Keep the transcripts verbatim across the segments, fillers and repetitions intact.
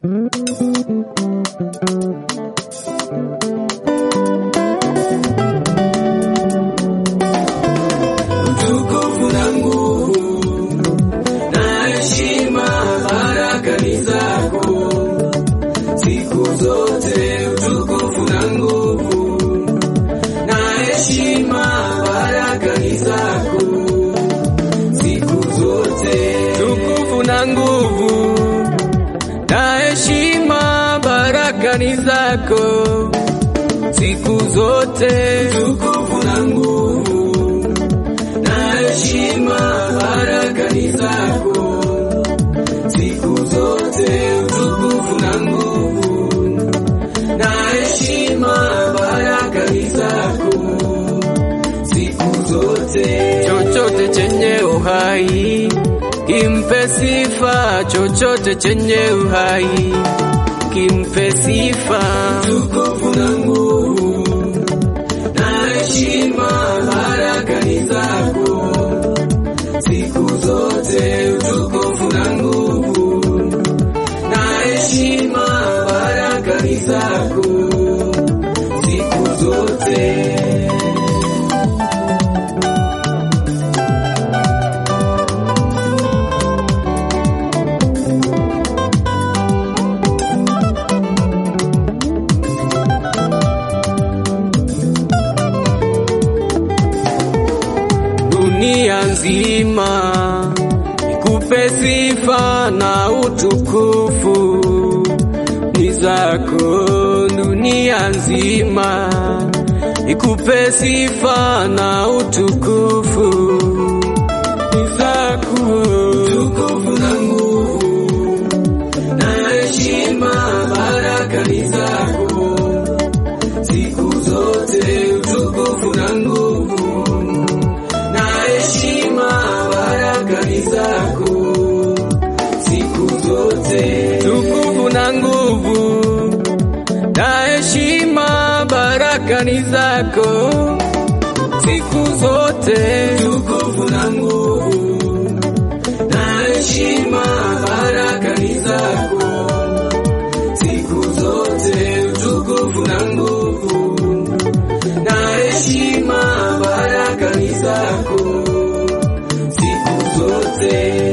Utukufu na nguvu na heshima, baraka ni zako siku zote. Utukufu na nguvu na heshima, baraka ni zako siku zote. Utukufu na nguvu na heshima, baraka ni zako siku zote. Utukufu na nguvu na heshima, baraka ni zako siku zote. Utukufu na nguvu na heshima, baraka ni zako siku zote. Chochote chenye uhai kimpe sifa, chochote chenye uhai kimpe sifa. Utukufu na nguvu na heshima, baraka ni zako siku zote. Utukufu na nguvu na heshima, baraka ni zako siku zote. Dunia nzima ikupe sifa na utukufu ni zako. Dunia nzima ikupe sifa na utukufu ni zako. Utukufu na nguvu na heshima, baraka ni zako siku zote. Utukufu na nguvu na heshima, baraka ni zako siku zote. Utukufu na nguvu na heshima, baraka ni zako siku zote. Utukufu na nguvu na heshima, baraka ni zako siku zote. Utukufu na nguvu na heshima, baraka ni zako siku zote.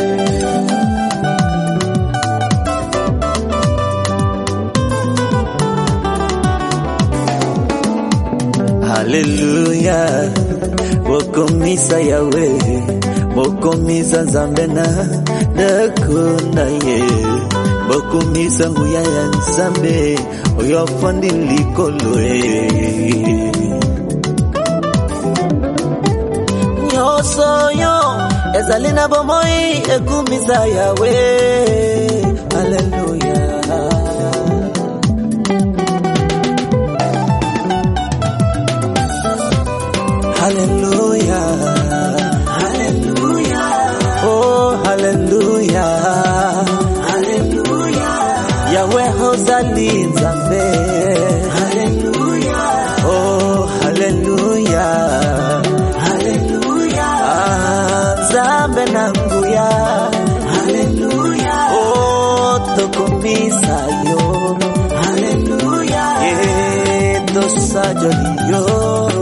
Hallelujah, bokomisa yawe, bokomisa zambena dakona ye, bokomisa nguya ya nzambe oyo fondi likolo ye. Nyosoyo ezalina bomoi ekumisa yawe. Hallelujah. Hallelujah, hallelujah, oh hallelujah, hallelujah, Yahweh hozali nzambe, hallelujah, oh hallelujah, hallelujah, ah, nzambe nanguya, hallelujah, oh tokomisa yo, hallelujah, eh tosajoli yo.